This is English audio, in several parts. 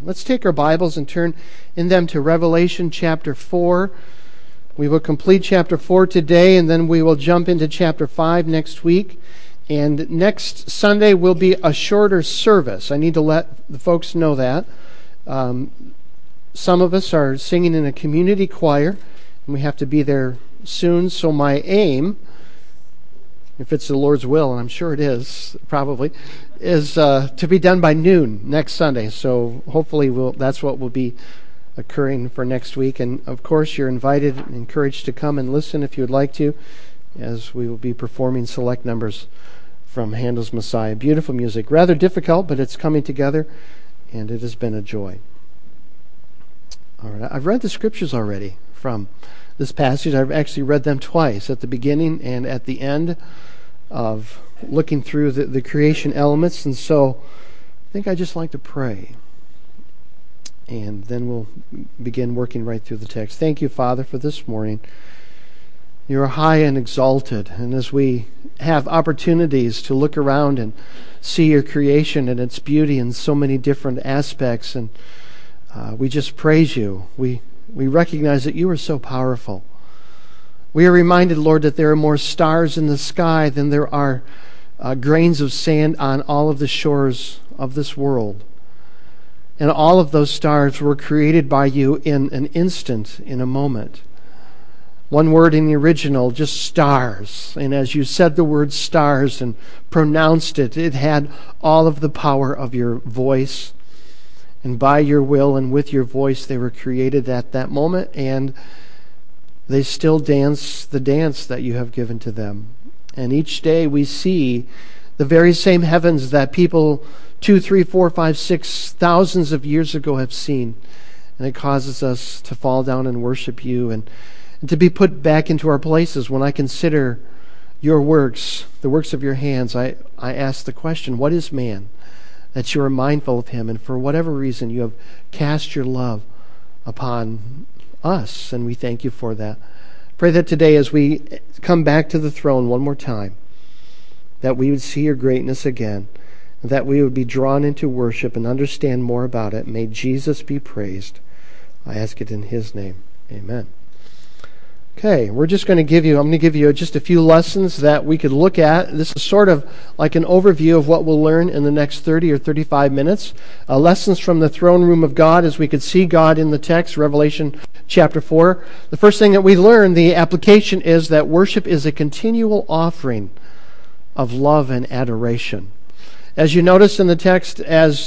Let's take our Bibles and turn in them to Revelation chapter 4. We will complete chapter 4 today, and then we will jump into chapter 5 next week. And next Sunday will be a shorter service. I need to let the folks know that. Some of us are singing in a community choir, and we have to be there soon. So my aim, if it's the Lord's will, and I'm sure it is, probably, is to be done by noon next Sunday. So hopefully that's what will be occurring for next week. And of course, you're invited and encouraged to come and listen if you would like to, as we will be performing select numbers from Handel's Messiah. Beautiful music. Rather difficult, but it's coming together, and it has been a joy. All right, I've read the scriptures already from this passage. I've actually read them twice, at the beginning and at the end of looking through the creation elements. And so I think I'd just like to pray, and then we'll begin working right through the text. Thank you, Father, for this morning. You are high and exalted, and as we have opportunities to look around and see your creation and its beauty in so many different aspects, and we just praise you. We recognize that you are so powerful. We are reminded, Lord, that there are more stars in the sky than there are grains of sand on all of the shores of this world. And all of those stars were created by you in an instant, in a moment. One word in the original, just stars. And as you said the word stars and pronounced it, it had all of the power of your voice. And by your will and with your voice, they were created at that moment, and they still dance the dance that you have given to them. And each day we see the very same heavens that people 2, 3, 4, 5, 6 thousands of years ago have seen. And it causes us to fall down and worship you, and to be put back into our places. When I consider your works, the works of your hands, I ask the question, what is man that you are mindful of him? And for whatever reason, you have cast your love upon us, and we thank you for that. Pray that today, as we come back to the throne one more time, that we would see your greatness again, that we would be drawn into worship and understand more about it. May Jesus be praised. I ask it in his name. Amen. Okay, I'm going to give you just a few lessons that we could look at. This is sort of like an overview of what we'll learn in the next 30 or 35 minutes. Lessons from the throne room of God as we could see God in the text, Revelation chapter 4. The first thing that we learn, the application, is that worship is a continual offering of love and adoration. As you notice in the text,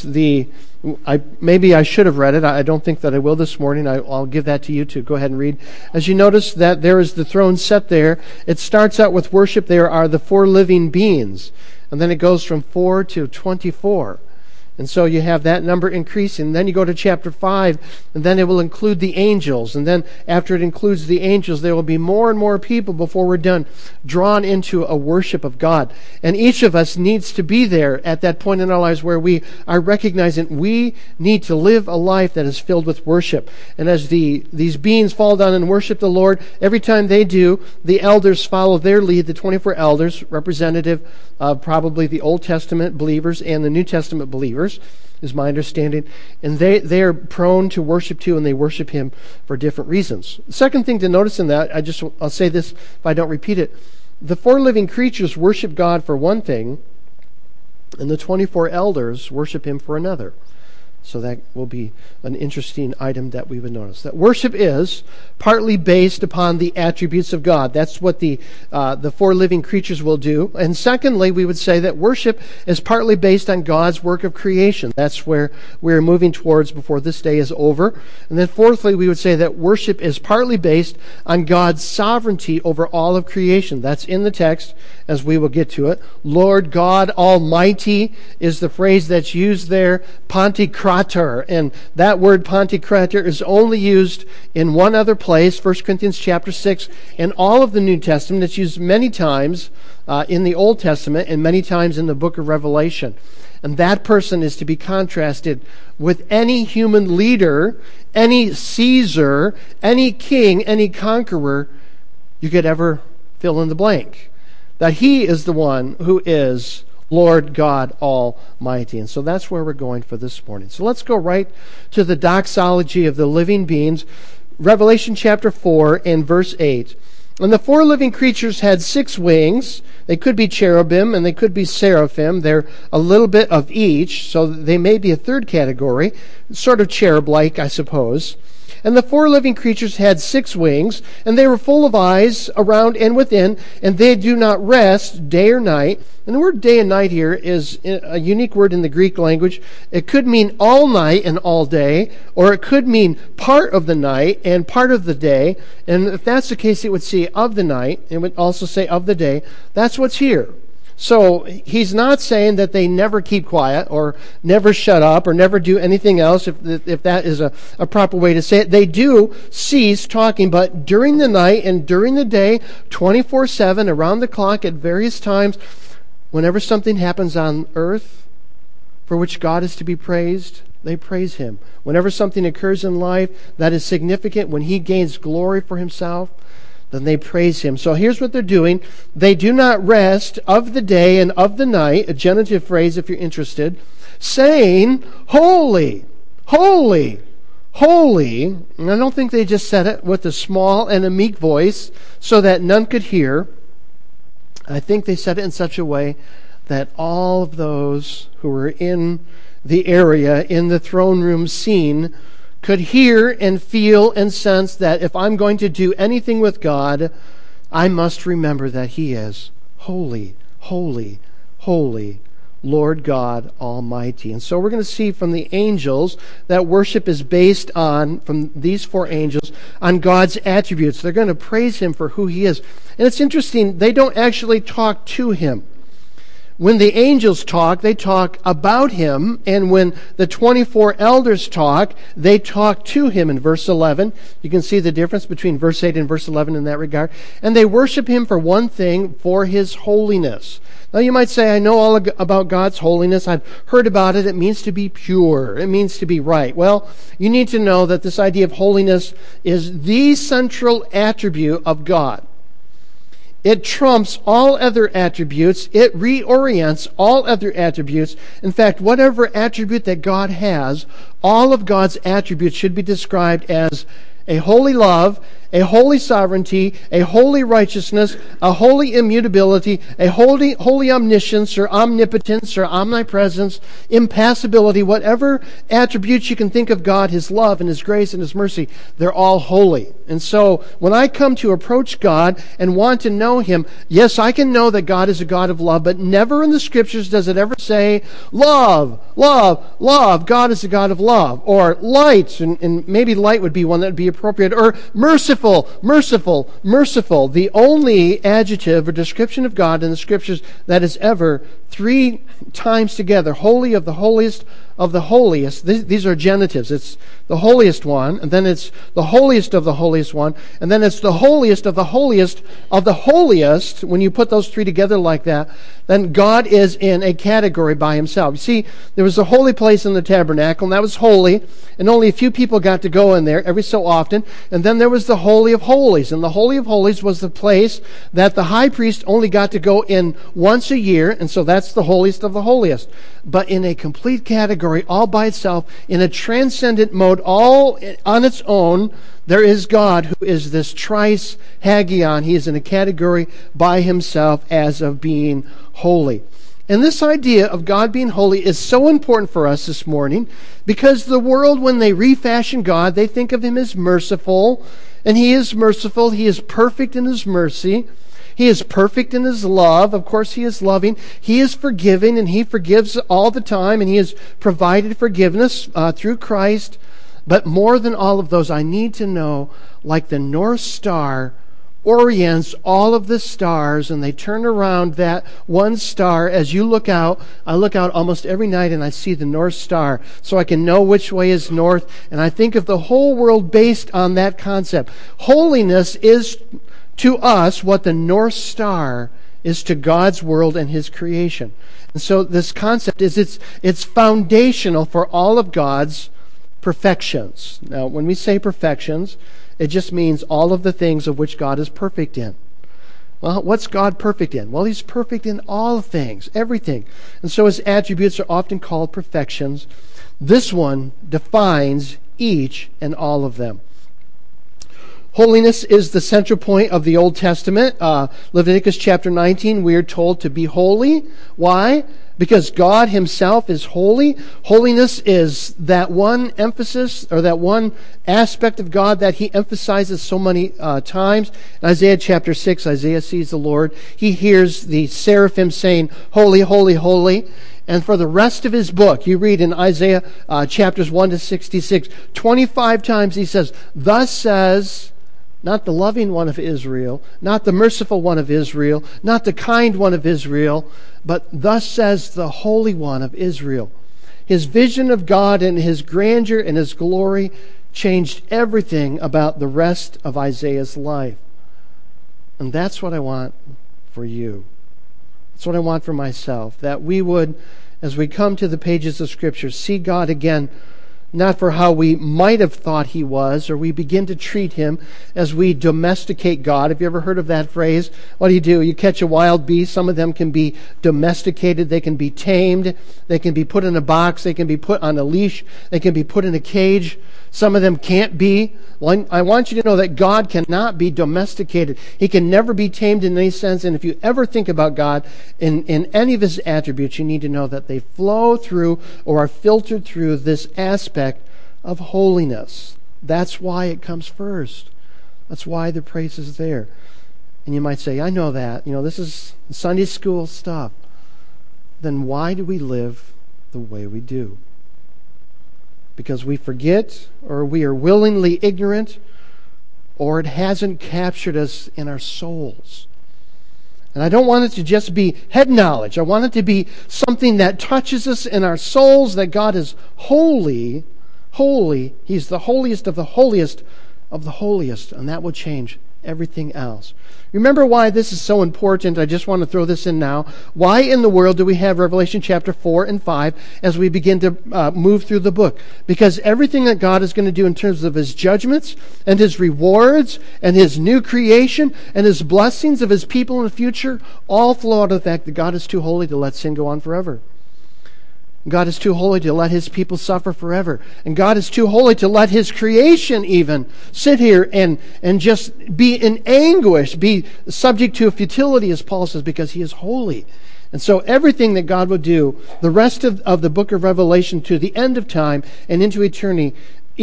maybe I should have read it. I don't think that I will this morning. I'll give that to you to go ahead and read. As you notice that there is the throne set there, it starts out with worship. There are the 4 living beings, and then it goes from 4 to 24. And so you have that number increasing. Then you go to chapter 5, and then it will include the angels. And then after it includes the angels, there will be more and more people before we're done, drawn into a worship of God. And each of us needs to be there at that point in our lives where we are recognizing we need to live a life that is filled with worship. And as these beings fall down and worship the Lord, every time they do, the elders follow their lead, the 24 elders, representative of probably the Old Testament believers and the New Testament believers, is my understanding. And they are prone to worship too, and they worship him for different reasons. The second thing to notice in that, I'll say this if I don't repeat it. The 4 living creatures worship God for one thing, and the 24 elders worship him for another. So that will be an interesting item that we would notice. That worship is partly based upon the attributes of God. That's what the 4 living creatures will do. And secondly, we would say that worship is partly based on God's work of creation. That's where we're moving towards before this day is over. And then fourthly, we would say that worship is partly based on God's sovereignty over all of creation. That's in the text, as we will get to it. Lord God Almighty is the phrase that's used there, Pantocrator. And that word Pantocrator is only used in one other place, 1 Corinthians chapter 6. In all of the New Testament, it's used many times in the Old Testament and many times in the book of Revelation. And that person is to be contrasted with any human leader, any Caesar, any king, any conqueror you could ever fill in the blank. That he is the one who is Lord God Almighty. And so that's where we're going for this morning. So let's go right to the doxology of the living beings. Revelation chapter 4 and verse 8. And the four living creatures had 6 wings. They could be cherubim and they could be seraphim. They're a little bit of each, so they may be a third category, sort of cherub-like, I suppose. And the 4 living creatures had 6 wings, and they were full of eyes around and within, and they do not rest day or night. And the word day and night here is a unique word in the Greek language. It could mean all night and all day, or it could mean part of the night and part of the day. And if that's the case, it would say of the night. It would also say of the day. That's what's here. So he's not saying that they never keep quiet or never shut up or never do anything else, if that is a proper way to say it. They do cease talking, but during the night and during the day, 24/7, around the clock at various times, whenever something happens on earth for which God is to be praised, they praise him. Whenever something occurs in life that is significant, when he gains glory for himself, then they praise him. So here's what they're doing. They do not rest of the day and of the night, a genitive phrase if you're interested, saying, holy, holy, holy. And I don't think they just said it with a small and a meek voice so that none could hear. I think they said it in such a way that all of those who were in the area, in the throne room scene, could hear and feel and sense that if I'm going to do anything with God, I must remember that he is holy, holy, holy, Lord God Almighty. And so we're going to see from the angels that worship is based on, from these 4 angels, on God's attributes. They're going to praise him for who he is. And it's interesting, they don't actually talk to him. When the angels talk, they talk about him, and when the 24 elders talk, they talk to him in verse 11. You can see the difference between verse 8 and verse 11 in that regard. And they worship him for one thing, for his holiness. Now you might say, I know all about God's holiness. I've heard about it. It means to be pure. It means to be right. Well, you need to know that this idea of holiness is the central attribute of God. It trumps all other attributes. It reorients all other attributes. In fact, whatever attribute that God has, all of God's attributes should be described as a holy love, a holy sovereignty, a holy righteousness, a holy immutability, a holy omniscience or omnipotence or omnipresence, impassibility, whatever attributes you can think of God, his love and his grace and his mercy, they're all holy. And so when I come to approach God and want to know him, yes, I can know that God is a God of love, but never in the scriptures does it ever say, love, love, love, God is a God of love, or light, and maybe light would be one that would be appropriate, or merciful, merciful, merciful. The only adjective or description of God in the scriptures that is ever 3 times together, holy of the holiest of the holiest. These are genitives. It's the holiest one, and then it's the holiest of the holiest one, and then it's the holiest of the holiest of the holiest. When you put those 3 together like that, then God is in a category by himself. You see, there was a holy place in the tabernacle, and that was holy, and only a few people got to go in there every so often. And then there was the Holy of Holies, and the Holy of Holies was the place that the high priest only got to go in once a year, and so that's the holiest of the holiest. But in a complete category, all by itself, in a transcendent mode, all on its own, there is God who is this trice hagion. He is in a category by himself as of being holy. And this idea of God being holy is so important for us this morning because the world, when they refashion God, they think of him as merciful. And he is merciful. He is perfect in his mercy. He is perfect in his love. Of course, he is loving. He is forgiving, and he forgives all the time. And he has provided forgiveness through Christ. But more than all of those, I need to know, like the North Star orients all of the stars, and they turn around that one star. As you look out, I look out almost every night and I see the North Star, so I can know which way is north. And I think of the whole world based on that concept. Holiness is to us what the North Star is to God's world and his creation. And so this concept is it's foundational for all of God's perfections. Now, when we say perfections, it just means all of the things of which God is perfect in. Well, what's God perfect in? Well, He's perfect in all things, everything. And so His attributes are often called perfections. This one defines each and all of them. Holiness is the central point of the Old Testament. Leviticus chapter 19, we are told to be holy. Why? Because God Himself is holy. Holiness is that one emphasis, or that one aspect of God that He emphasizes so many times. In Isaiah chapter 6, Isaiah sees the Lord. He hears the seraphim saying, "Holy, holy, holy." And for the rest of his book, you read in Isaiah chapters 1 to 66, 25 times he says, "Thus says," not the loving one of Israel, not the merciful one of Israel, not the kind one of Israel, but "thus says the Holy One of Israel." His vision of God and His grandeur and His glory changed everything about the rest of Isaiah's life. And that's what I want for you. That's what I want for myself, that we would, as we come to the pages of Scripture, see God again, not for how we might have thought He was, or we begin to treat Him as we domesticate God. Have you ever heard of that phrase? What do? You catch a wild beast. Some of them can be domesticated. They can be tamed. They can be put in a box. They can be put on a leash. They can be put in a cage. Some of them can't be. Well, I want you to know that God cannot be domesticated. He can never be tamed in any sense. And if you ever think about God in any of His attributes, you need to know that they flow through or are filtered through this aspect of holiness. That's why it comes first. That's why the praise is there. And you might say, "I know that. This is Sunday school stuff." Then why do we live the way we do? Because we forget, or we are willingly ignorant, or it hasn't captured us in our souls. And I don't want it to just be head knowledge. I want it to be something that touches us in our souls, that God is holy, holy. He's the holiest of the holiest of the holiest, and that will change everything else. Remember why this is so important. I just want to throw this in now. Why in the world do we have Revelation chapter 4 and 5 as we begin to move through the book? Because everything that God is going to do in terms of His judgments and His rewards and His new creation and His blessings of His people in the future all flow out of the fact that God is too holy to let sin go on forever. God is too holy to let His people suffer forever. And God is too holy to let His creation even sit here and just be in anguish, be subject to a futility, as Paul says, because He is holy. And so everything that God will do, the rest of the book of Revelation to the end of time and into eternity,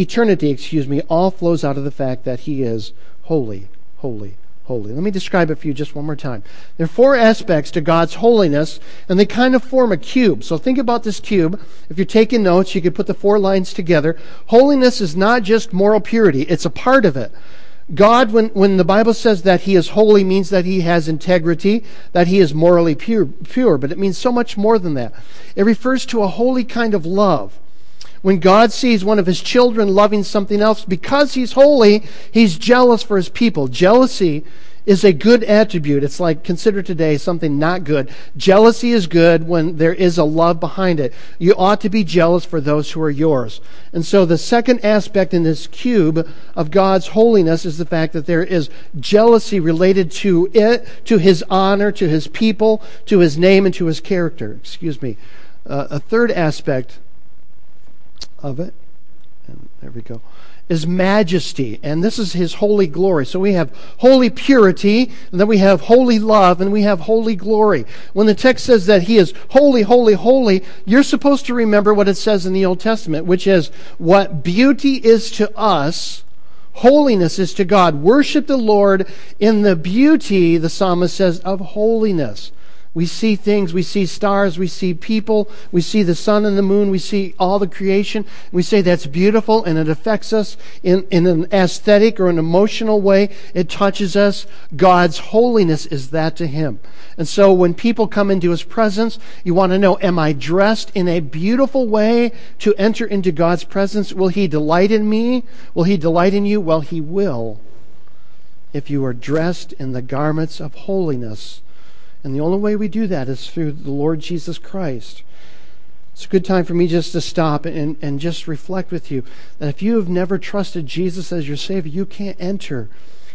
all flows out of the fact that He is holy, holy, holy. Let me describe it for you just one more time. There are 4 aspects to God's holiness, and they kind of form a cube. So think about this cube. If you're taking notes, you could put the 4 lines together. Holiness is not just moral purity. It's a part of it. God, when the Bible says that He is holy, means that He has integrity, that He is morally pure, but it means so much more than that. It refers to a holy kind of love. When God sees one of His children loving something else, because He's holy, He's jealous for His people. Jealousy is a good attribute. It's like, consider today something not good. Jealousy is good when there is a love behind it. You ought to be jealous for those who are yours. And so the second aspect in this cube of God's holiness is the fact that there is jealousy related to it, to His honor, to His people, to His name, and to His character. A third aspect of it, and there we go, is majesty, and this is His holy glory. So we have holy purity, and then we have holy love, and we have holy glory. When the text says that He is holy, holy, holy, you're supposed to remember what it says in the Old Testament, which is what beauty is to us, holiness is to God. Worship the Lord in the beauty, the psalmist says, of holiness. We see things, we see stars, we see people, we see the sun and the moon, we see all the creation. We say that's beautiful, and it affects us in an aesthetic or an emotional way. It touches us. God's holiness is that to Him. And so when people come into His presence, you want to know, am I dressed in a beautiful way to enter into God's presence? Will He delight in me? Will He delight in you? Well, He will, if you are dressed in the garments of holiness. And the only way we do that is through the Lord Jesus Christ. It's a good time for me just to stop and just reflect with you that if you have never trusted Jesus as your Savior, you can't enter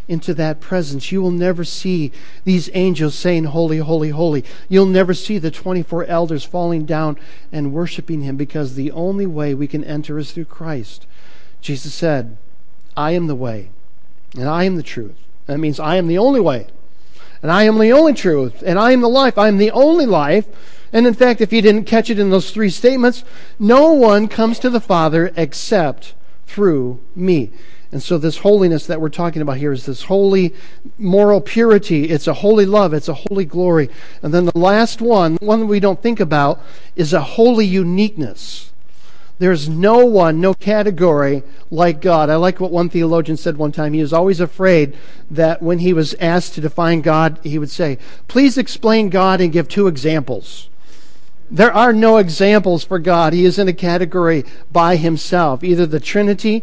into that presence. You will never see these angels saying, holy, holy, holy. You'll never see the 24 elders falling down and worshiping him, because the only way we can enter is through Christ. Jesus said, I am the way, and I am the truth. That means I am the only way, and I am the only truth, and I am the life. I am the only life. And in fact, if you didn't catch it in those three statements, no one comes to the Father except through me. And so this holiness that we're talking about here is this holy moral purity. It's a holy love. It's a holy glory. And then the last one that we don't think about, is a holy uniqueness. There's no one, no category like God. I like what one theologian said one time. He was always afraid that when he was asked to define God, he would say, please explain God and give 2 examples. There are no examples for God. He is in a category by himself. Either the Trinity,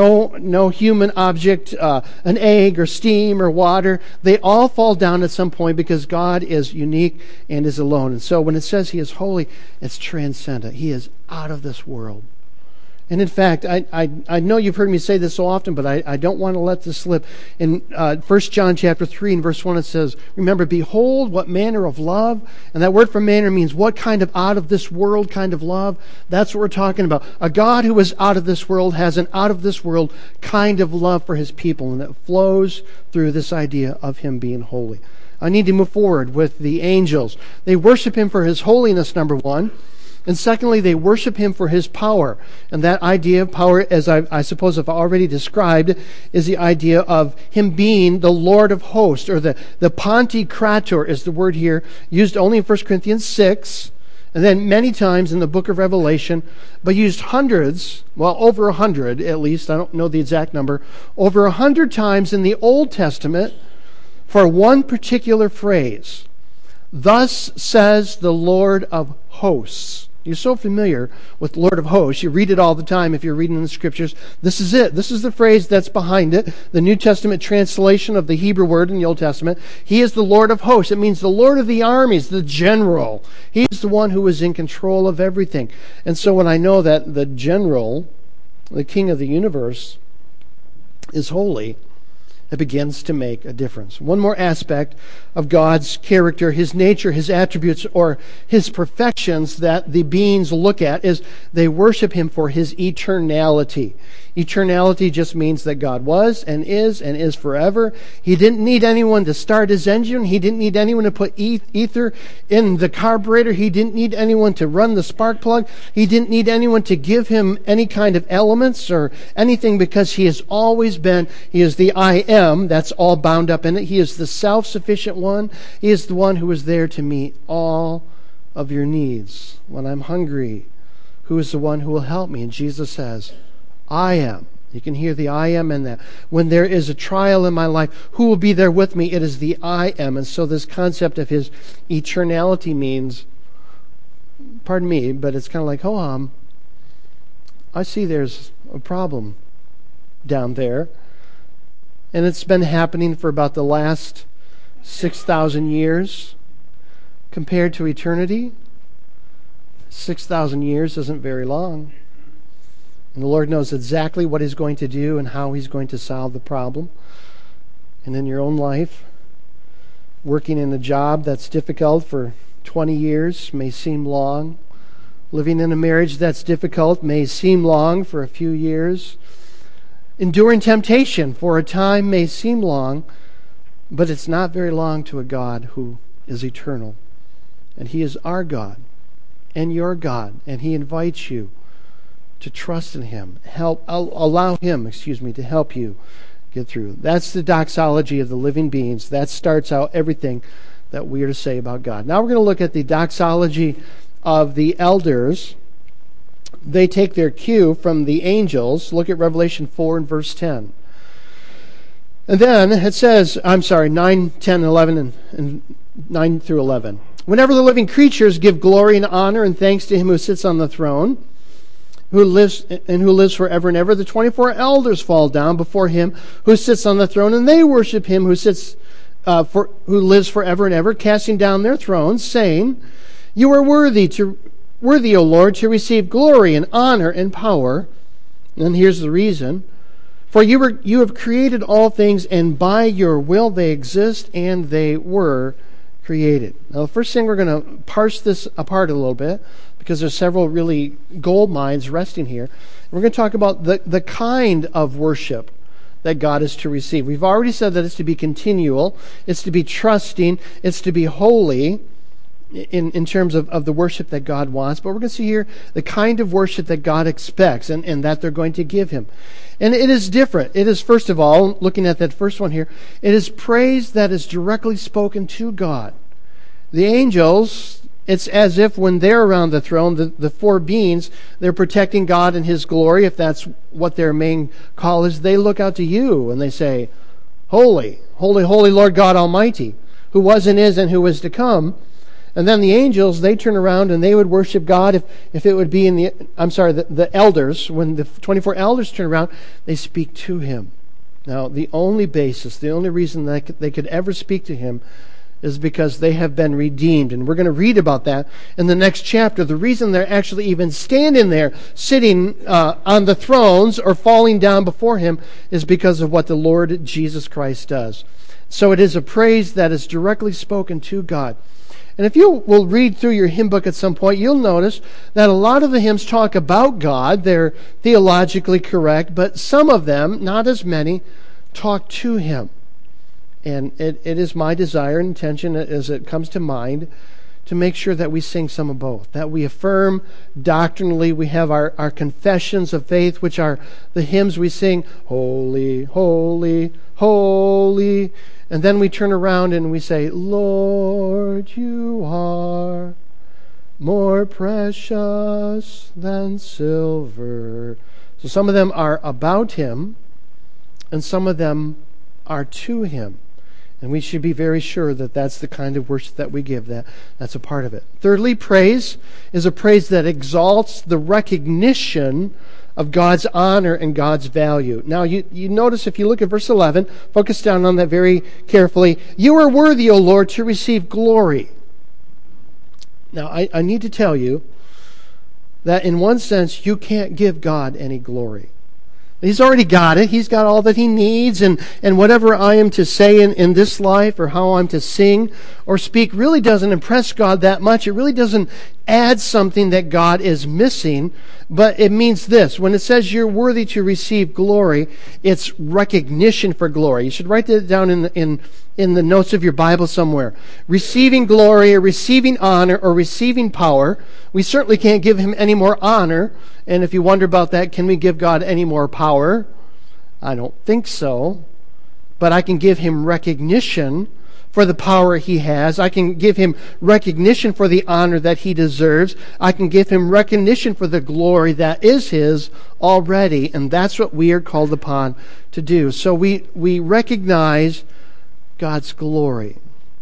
no human object, an egg or steam or water. They all fall down at some point, because God is unique and is alone. And so when it says he is holy, it's transcendent. He is out of this world. And in fact, I know you've heard me say this so often, but I don't want to let this slip. In 1 John chapter 3 and verse 1, it says, remember, behold, what manner of love. And that word for manner means what kind of out of this world kind of love. That's what we're talking about. A God who is out of this world has an out of this world kind of love for his people. And it flows through this idea of him being holy. I need to move forward with the angels. They worship him for his holiness, number one. And secondly, they worship him for his power. And that idea of power, as I suppose I've already described, is the idea of him being the Lord of hosts, or the Pantocrator is the word here, used only in 1 Corinthians 6, and then many times in the book of Revelation, but used hundreds, well, over 100 at least, I don't know the exact number, over 100 times in the Old Testament for one particular phrase. Thus says the Lord of hosts. You're so familiar with Lord of hosts. You read it all the time if you're reading the scriptures. This is it. This is the phrase that's behind it. The New Testament translation of the Hebrew word in the Old Testament. He is the Lord of hosts. It means the Lord of the armies, the general. He's the one who is in control of everything. And so when I know that the general, the king of the universe, is holy, it begins to make a difference. One more aspect of God's character, his nature, his attributes, or his perfections that the beings look at is they worship him for his eternality. Eternality just means that God was and is forever. He didn't need anyone to start his engine. He didn't need anyone to put ether in the carburetor. He didn't need anyone to run the spark plug. He didn't need anyone to give him any kind of elements or anything, because he has always been, he is the I am, that's all bound up in it. He is the self-sufficient one. He is the one who is there to meet all of your needs. When I'm hungry, who is the one who will help me? And Jesus says, I am. You can hear the I am in that. When there is a trial in my life, who will be there with me? It is the I am. And so this concept of his eternality means, pardon me, but it's kind of like, I see there's a problem down there. And it's been happening for about the last 6,000 years. Compared to eternity, 6,000 years isn't very long. And the Lord knows exactly what he's going to do and how he's going to solve the problem. And in your own life, working in a job that's difficult for 20 years may seem long. Living in a marriage that's difficult may seem long for a few years. Enduring temptation for a time may seem long, but it's not very long to a God who is eternal. And he is our God and your God, and he invites you to trust in him. Allow him to help you get through. That's the doxology of the living beings. That starts out everything that we are to say about God. Now we're going to look at the doxology of the elders. They take their cue from the angels. Look at Revelation 4 and verse 10. And then it says, 9, 10, 11, and 9 through 11. Whenever the living creatures give glory and honor and thanks to him who sits on the throne, who lives forever and ever, the 24 elders fall down before him who sits on the throne, and they worship him who lives forever and ever, casting down their thrones, saying, "You are worthy, O Lord, to receive glory and honor and power." And here's the reason: For you have created all things, and by your will they exist, and they were created. Now, the first thing we're going to parse this apart a little bit, because there's several really gold mines resting here. We're going to talk about the kind of worship that God is to receive. We've already said that it's to be continual, it's to be trusting, it's to be holy in terms of the worship that God wants. But we're going to see here the kind of worship that God expects and that they're going to give Him. And it is different. It is, first of all, looking at that first one here, it is praise that is directly spoken to God. The angels, it's as if when they're around the throne, the four beings, they're protecting God and His glory. If that's what their main call is, they look out to you and they say, Holy, holy, holy Lord God Almighty, who was and is and who is to come. And then the angels, they turn around and they would worship God. If it would be the elders, when the 24 elders turn around, they speak to Him. Now, the only reason that they could ever speak to Him is because they have been redeemed. And we're going to read about that in the next chapter. The reason they're actually even standing there, sitting on the thrones or falling down before Him, is because of what the Lord Jesus Christ does. So it is a praise that is directly spoken to God. And if you will read through your hymn book at some point, you'll notice that a lot of the hymns talk about God. They're theologically correct, but some of them, not as many, talk to Him. And it is my desire and intention as it comes to mind to make sure that we sing some of both, that we affirm doctrinally. We have our confessions of faith, which are the hymns we sing, Holy, Holy, Holy. And then we turn around and we say, Lord, you are more precious than silver. So some of them are about Him, and some of them are to Him. And we should be very sure that that's the kind of worship that we give. That's a part of it. Thirdly, praise is a praise that exalts the recognition of God's honor and God's value. Now, you notice if you look at verse 11, focus down on that very carefully. You are worthy, O Lord, to receive glory. Now, I need to tell you that in one sense, you can't give God any glory. He's already got it. He's got all that He needs. And whatever I am to say in this life or how I'm to sing or speak really doesn't impress God that much. It really doesn't add something that God is missing. But it means this. When it says you're worthy to receive glory, it's recognition for glory. You should write that down in the notes of your Bible somewhere. Receiving glory or receiving honor or receiving power. We certainly can't give Him any more honor. And if you wonder about that, can we give God any more power? I don't think so. But I can give Him recognition for the power He has. I can give Him recognition for the honor that He deserves. I can give Him recognition for the glory that is His already. And that's what we are called upon to do. So we recognize God's glory.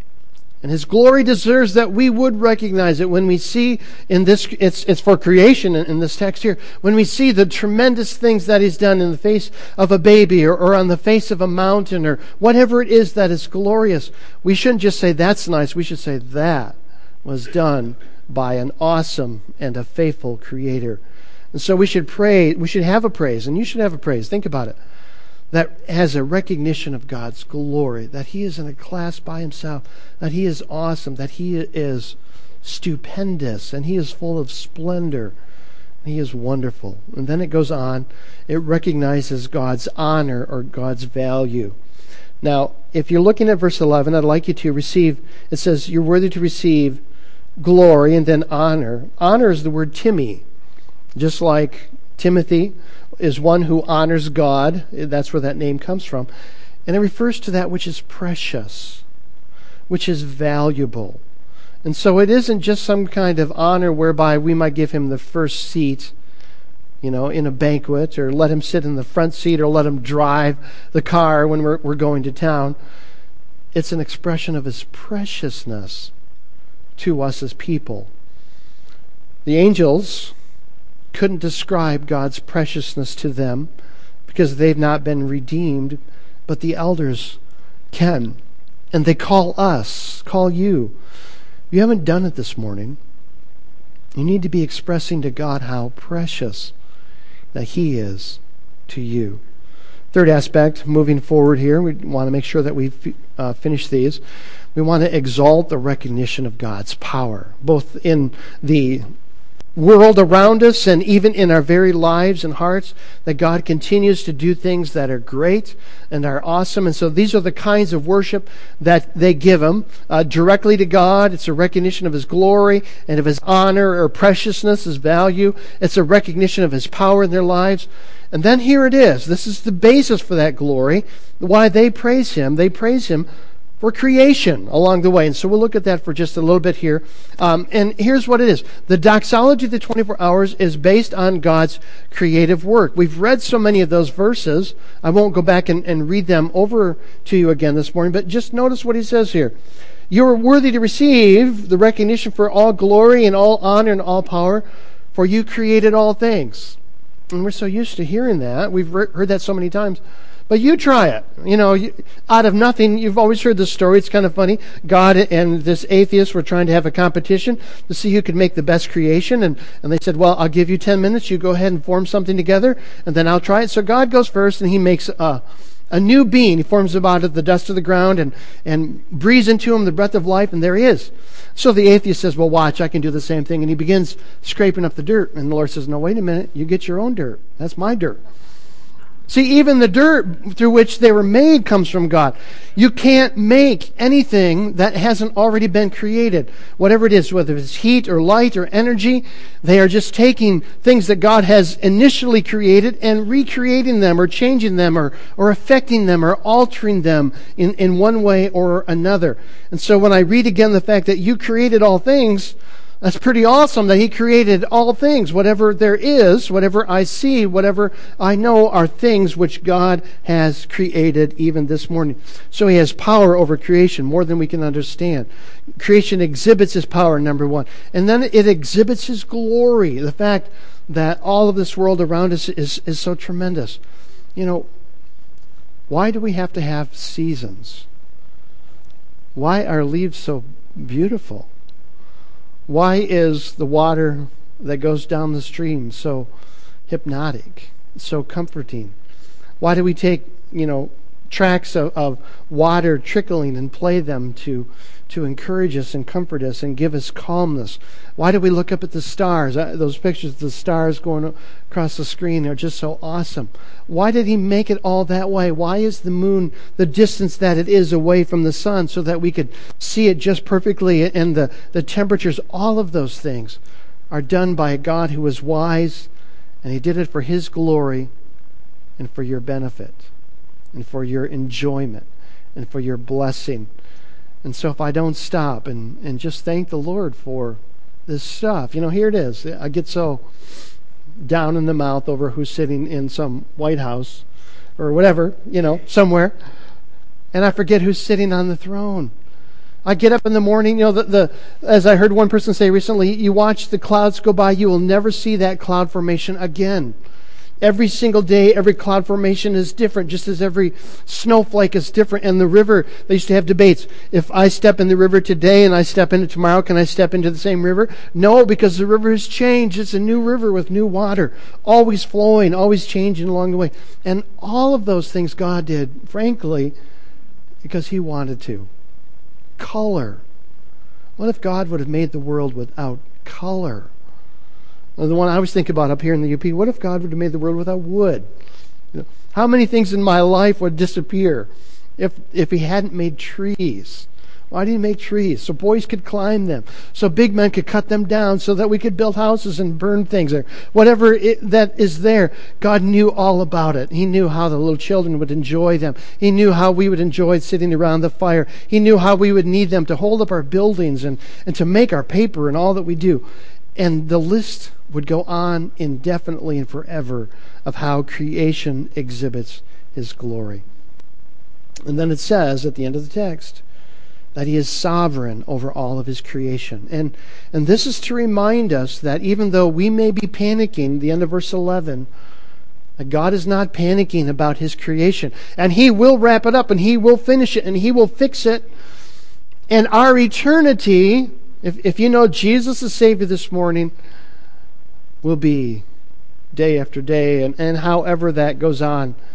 And His glory deserves that we would recognize it. When we see in this, it's for creation in this text here, when we see the tremendous things that He's done in the face of a baby or on the face of a mountain or whatever it is that is glorious, we shouldn't just say, that's nice. We should say, that was done by an awesome and a faithful Creator. And so we should pray, we should have a praise, and you should have a praise. Think about it. That has a recognition of God's glory, that He is in a class by Himself, that He is awesome, that He is stupendous, and He is full of splendor. He is wonderful. And then it goes on, it recognizes God's honor or God's value. Now, if you're looking at verse 11, I'd like you to receive, it says, you're worthy to receive glory and then honor. Honor is the word Timmy, just like Timothy is one who honors God. That's where that name comes from. And it refers to that which is precious, which is valuable. And so it isn't just some kind of honor whereby we might give Him the first seat, in a banquet, or let Him sit in the front seat, or let Him drive the car when we're going to town. It's an expression of His preciousness to us as people. The angels couldn't describe God's preciousness to them because they've not been redeemed, but the elders can. And they call you. If you haven't done it this morning, you need to be expressing to God how precious that He is to you. Third aspect, moving forward here, we want to make sure that we finish these. We want to exalt the recognition of God's power, both in the world around us and even in our very lives and hearts, that God continues to do things that are great and are awesome. And so these are the kinds of worship that they give Him directly to God. It's a recognition of His glory and of His honor or preciousness, His value. It's a recognition of His power in their lives. And then here it is. This is the basis for that glory, why they praise Him. They praise Him for creation along the way. And so we'll look at that for just a little bit here. And here's what it is. The doxology of the 24 hours is based on God's creative work. We've read so many of those verses. I won't go back and read them over to you again this morning, but just notice what he says here. You are worthy to receive the recognition for all glory and all honor and all power, for you created all things. And we're so used to hearing that. We've heard that so many times. But you try it. Out of nothing, you've always heard this story. It's kind of funny. God and this atheist were trying to have a competition to see who could make the best creation. And they said, well, I'll give you 10 minutes. You go ahead and form something together, and then I'll try it. So God goes first, and He makes a new being. He forms him out of the dust of the ground and breathes into him the breath of life, and there he is. So the atheist says, well, watch, I can do the same thing. And he begins scraping up the dirt. And the Lord says, no, wait a minute. You get your own dirt. That's my dirt. See, even the dirt through which they were made comes from God. You can't make anything that hasn't already been created. Whatever it is, whether it's heat or light or energy, they are just taking things that God has initially created and recreating them or changing them or affecting them or altering them in one way or another. And so when I read again the fact that you created all things, that's pretty awesome that He created all things. Whatever there is, whatever I see, whatever I know are things which God has created even this morning. So He has power over creation, more than we can understand. Creation exhibits His power, number one. And then it exhibits His glory. The fact that all of this world around us is so tremendous. Why do we have to have seasons? Why are leaves so beautiful? Why is the water that goes down the stream so hypnotic, so comforting? Why do we take, tracks of water trickling and play them to encourage us and comfort us and give us calmness? Why do we look up at the stars? Those pictures of the stars going across the screen are just so awesome. Why did He make it all that way? Why is the moon the distance that it is away from the sun so that we could see it just perfectly? And the temperatures, all of those things are done by a God who is wise, and He did it for His glory and for your benefit and for your enjoyment and for your blessing. And so if I don't stop and just thank the Lord for this stuff, here it is. I get so down in the mouth over who's sitting in some White House or whatever, somewhere, and I forget who's sitting on the throne. I get up in the morning, as I heard one person say recently, you watch the clouds go by, you will never see that cloud formation again. Every single day, every cloud formation is different, just as every snowflake is different. And the river, they used to have debates. If I step in the river today and I step in it tomorrow, can I step into the same river? No, because the river has changed. It's a new river with new water, always flowing, always changing along the way. And all of those things God did, frankly, because He wanted to. Color. What if God would have made the world without color? The one I always think about up here in the UP, what if God would have made the world without wood? How many things in my life would disappear if He hadn't made trees? Why did He make trees? So boys could climb them, so big men could cut them down, so that we could build houses and burn things there. Whatever that is there, God knew all about it. He knew how the little children would enjoy them. He knew how we would enjoy sitting around the fire. He knew how we would need them to hold up our buildings and to make our paper and all that we do. And the list would go on indefinitely and forever of how creation exhibits His glory. And then it says at the end of the text that He is sovereign over all of His creation. And this is to remind us that even though we may be panicking, the end of verse 11, that God is not panicking about His creation. And He will wrap it up, and He will finish it, and He will fix it. And our eternity, if you know Jesus as Savior this morning, will be day after day, and however that goes on,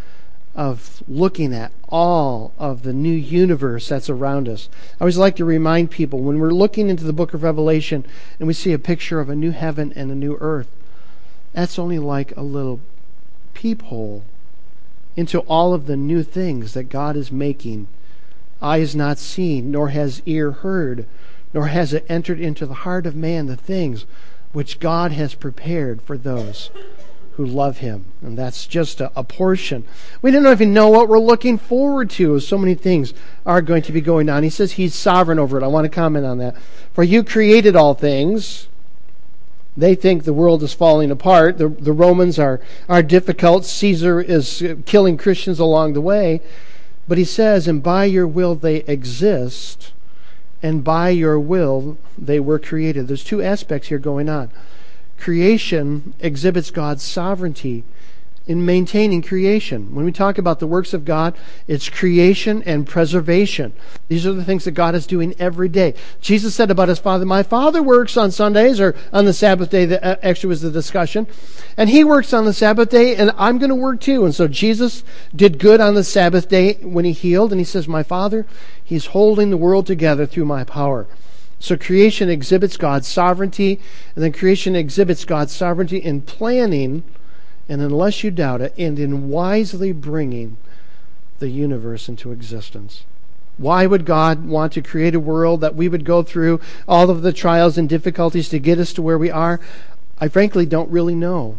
of looking at all of the new universe that's around us. I always like to remind people when we're looking into the book of Revelation and we see a picture of a new heaven and a new earth, that's only like a little peephole into all of the new things that God is making. Eye has not seen, nor has ear heard, nor has it entered into the heart of man the things which God has prepared for those who love Him. And that's just a portion. We don't even know what we're looking forward to. So many things are going to be going on. He says He's sovereign over it. I want to comment on that. For you created all things. They think the world is falling apart. The Romans are difficult. Caesar is killing Christians along the way. But he says, and by your will they exist, and by your will they were created. There's two aspects here going on. Creation exhibits God's sovereignty in maintaining creation. When we talk about the works of God, it's creation and preservation. These are the things that God is doing every day. Jesus said about His Father, my Father works on Sundays, or on the Sabbath day, that actually was the discussion. And He works on the Sabbath day, and I'm going to work too. And so Jesus did good on the Sabbath day when He healed, and He says, my Father, He's holding the world together through my power. So creation exhibits God's sovereignty, and then creation exhibits God's sovereignty in planning, and unless you doubt it, and in wisely bringing the universe into existence. Why would God want to create a world that we would go through all of the trials and difficulties to get us to where we are? I frankly don't really know.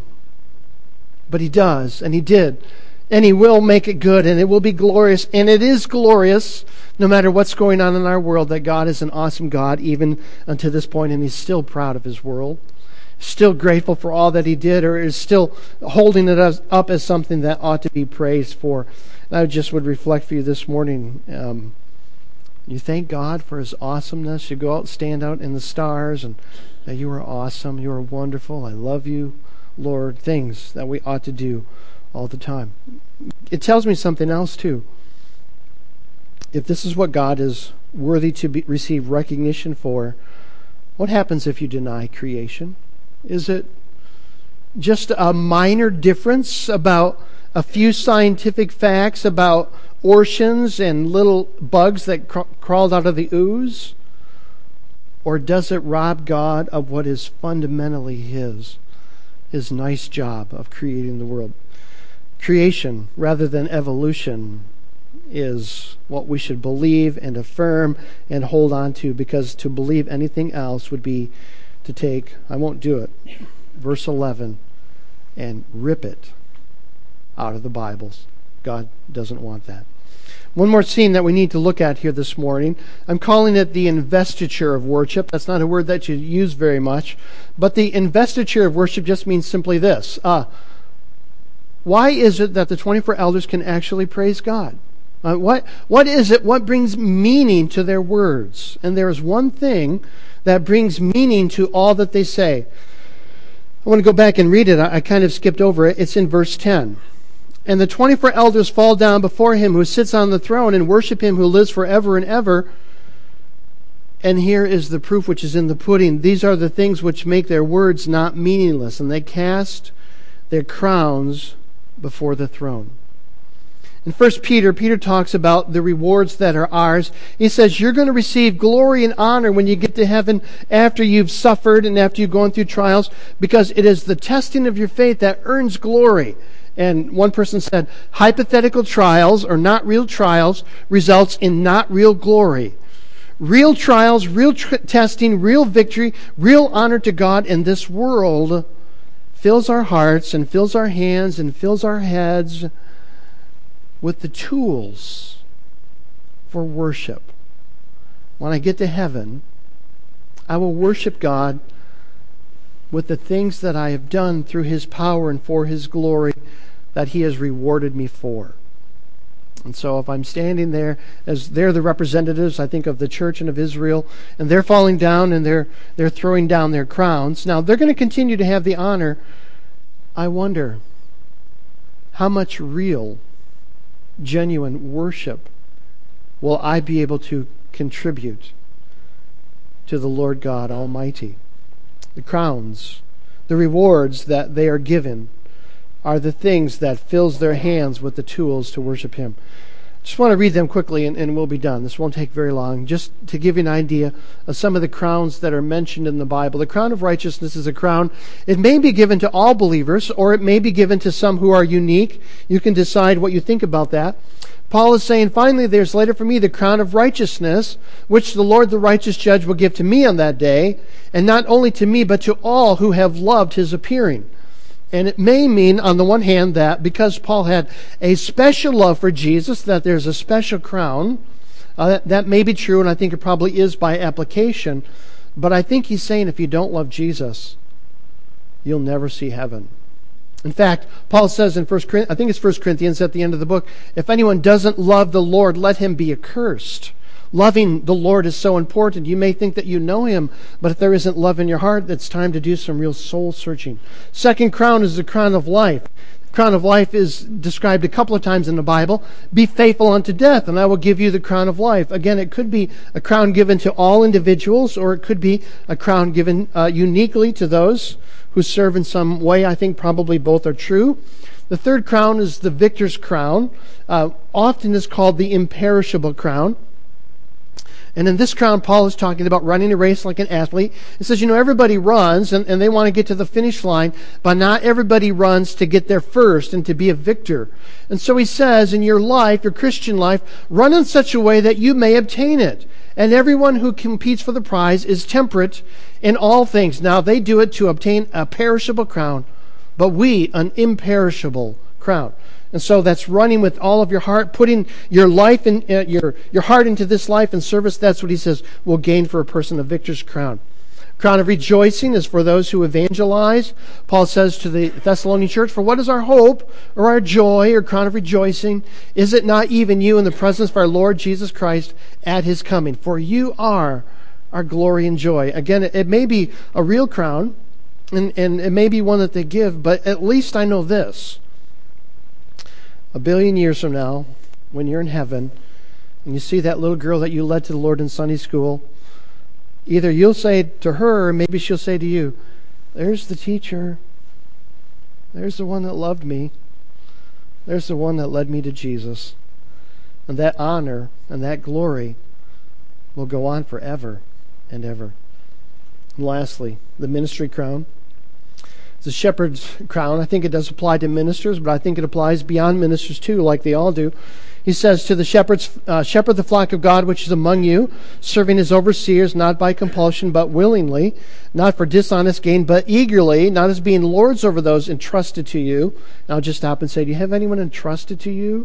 But He does, and He did. And He will make it good, and it will be glorious. And it is glorious, no matter what's going on in our world, that God is an awesome God, even unto this point, and He's still proud of His world. Still grateful for all that He did, or is still holding it up as something that ought to be praised for. And I just would reflect for you this morning. You thank God for His awesomeness. You go out, stand out in the stars, and that you are awesome. You are wonderful. I love you, Lord. Things that we ought to do all the time. It tells me something else too. If this is what God is worthy to receive recognition for, what happens if you deny creation? Is it just a minor difference about a few scientific facts about oceans and little bugs that crawled out of the ooze? Or does it rob God of what is fundamentally His nice job of creating the world? Creation, rather than evolution, is what we should believe and affirm and hold on to, because to believe anything else would be to take, I won't do it, verse 11, and rip it out of the Bibles. God doesn't want that. One more scene that we need to look at here this morning. I'm calling it the investiture of worship. That's not a word that you use very much. But the investiture of worship just means simply this. Why is it that the 24 elders can actually praise God? What is it? What brings meaning to their words? And there is one thing that brings meaning to all that they say. I want to go back and read it. I kind of skipped over it. It's in verse 10. And the 24 elders fall down before Him who sits on the throne and worship Him who lives forever and ever. And here is the proof which is in the pudding. These are the things which make their words not meaningless. And they cast their crowns before the throne. In 1 Peter talks about the rewards that are ours. He says you're going to receive glory and honor when you get to heaven after you've suffered and after you've gone through trials, because it is the testing of your faith that earns glory. And one person said, hypothetical trials or not real trials results in not real glory. Real trials, real testing, real victory, real honor to God in this world fills our hearts and fills our hands and fills our heads with the tools for worship. When I get to heaven, I will worship God with the things that I have done through His power and for His glory that He has rewarded me for. And so if I'm standing there, as they're the representatives, I think, of the church and of Israel, and they're falling down and they're throwing down their crowns. Now, they're going to continue to have the honor. I wonder how much real, genuine worship will I be able to contribute to the Lord God Almighty. The crowns, the rewards that they are given are the things that fills their hands with the tools to worship Him. Just want to read them quickly and we'll be done. This won't take very long. Just to give you an idea of some of the crowns that are mentioned in the Bible. The crown of righteousness is a crown. It may be given to all believers, or it may be given to some who are unique. You can decide what you think about that. Paul is saying, finally, there's laid up for me the crown of righteousness, which the Lord, the righteous judge, will give to me on that day, and not only to me, but to all who have loved His appearing. And it may mean, on the one hand, that because Paul had a special love for Jesus, that there's a special crown. That may be true, and I think it probably is by application. But I think he's saying if you don't love Jesus, you'll never see heaven. In fact, Paul says in 1 Corinthians at the end of the book, if anyone doesn't love the Lord, let him be accursed. Loving the Lord is so important. You may think that you know Him, but if there isn't love in your heart, it's time to do some real soul searching. Second crown is the crown of life. The crown of life is described a couple of times in the Bible. Be faithful unto death, and I will give you the crown of life. Again, it could be a crown given to all individuals, or it could be a crown given uniquely to those who serve in some way. I think probably both are true. The third crown is the victor's crown. Often is called the imperishable crown. And in this crown, Paul is talking about running a race like an athlete. It says, everybody runs and they want to get to the finish line, but not everybody runs to get there first and to be a victor. And so he says, in your life, your Christian life, run in such a way that you may obtain it. And everyone who competes for the prize is temperate in all things. Now, they do it to obtain a perishable crown, but we an imperishable crown. And so that's running with all of your heart, putting your life in your heart into this life and service. That's what he says will gain for a person a victor's crown. Crown of rejoicing is for those who evangelize. Paul says to the Thessalonian church, for what is our hope or our joy or crown of rejoicing? Is it not even you in the presence of our Lord Jesus Christ at His coming? For you are our glory and joy. Again, it may be a real crown, and it may be one that they give, but at least I know this. 1 billion years from now, when you're in heaven, and you see that little girl that you led to the Lord in Sunday school, either you'll say to her, or maybe she'll say to you, there's the teacher. There's the one that loved me. There's the one that led me to Jesus. And that honor and that glory will go on forever and ever. And lastly, the ministry crown. It's a shepherd's crown. I think it does apply to ministers, but I think it applies beyond ministers too, like they all do. He says to the shepherds, shepherd the flock of God which is among you, serving as overseers, not by compulsion, but willingly, not for dishonest gain, but eagerly, not as being lords over those entrusted to you. And I'll just stop and say, do you have anyone entrusted to you?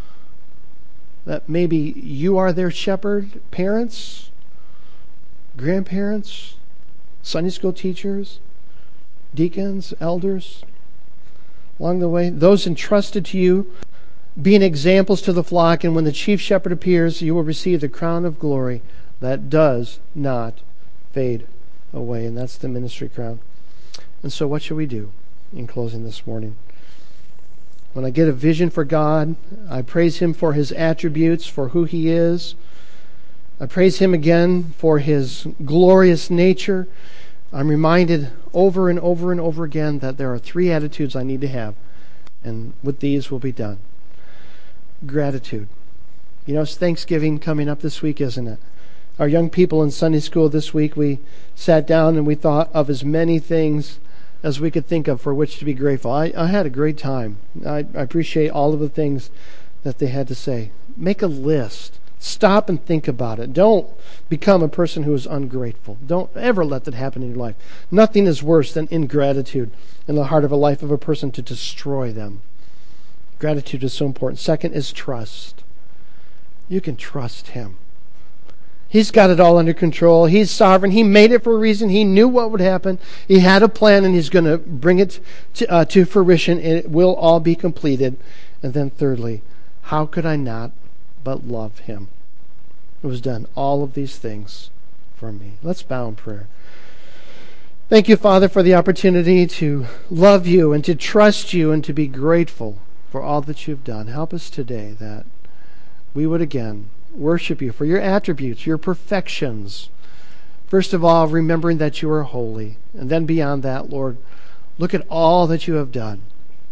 That maybe you are their shepherd? Parents? Grandparents? Sunday school teachers? Deacons? Elders? Along the way, those entrusted to you, being examples to the flock, and when the chief shepherd appears, you will receive the crown of glory that does not fade away. And that's the ministry crown. And so what should we do in closing this morning? When I get a vision for God, I praise Him for His attributes, for who He is. I praise Him again for His glorious nature. I'm reminded over and over and over again that there are 3 attitudes I need to have. And with these we'll be done. Gratitude. It's Thanksgiving coming up this week, isn't it? Our young people in Sunday school this week, we sat down and we thought of as many things as we could think of for which to be grateful. I had a great time. I appreciate all of the things that they had to say. Make a list. Stop and think about it. Don't become a person who is ungrateful. Don't ever let that happen in your life. Nothing is worse than ingratitude in the heart of a life of a person to destroy them. Gratitude is so important. Second is trust. You can trust Him. He's got it all under control. He's sovereign. He made it for a reason. He knew what would happen. He had a plan, and He's going to bring it to fruition, and it will all be completed. And then thirdly, how could I not but love Him, who has done all of these things for me? Let's bow in prayer. Thank you, Father, for the opportunity to love You and to trust You and to be grateful for all that You've done. Help us today that we would again worship You for Your attributes, Your perfections. First of all, remembering that You are holy. And then beyond that, Lord, look at all that You have done.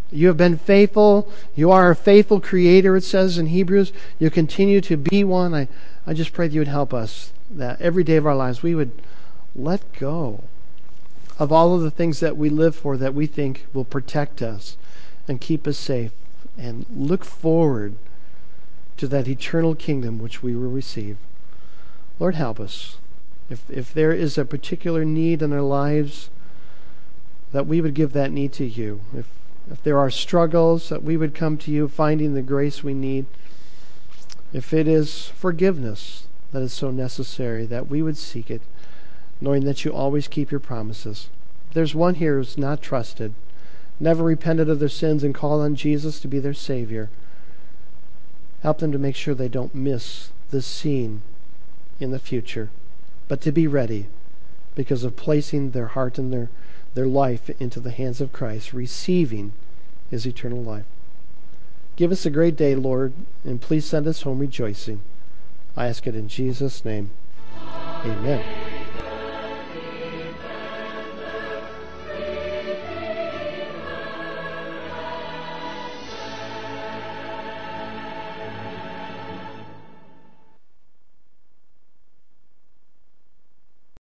You have been faithful. You are a faithful creator, it says in Hebrews. You continue to be one. I just pray that you would help us, that every day of our lives we would let go of all of the things that we live for that we think will protect us and keep us safe, and look forward to that eternal kingdom which we will receive. Lord, help us. If there is a particular need in our lives, that we would give that need to you. If there are struggles, that we would come to you finding the grace we need. If it is forgiveness that is so necessary, that we would seek it, knowing that you always keep your promises. If there's one here who's not trusted, never repented of their sins and called on Jesus to be their Savior, help them to make sure they don't miss this scene in the future, but to be ready because of placing their heart and their life into the hands of Christ, receiving his eternal life. Give us a great day, Lord, and please send us home rejoicing. I ask it in Jesus' name. Amen.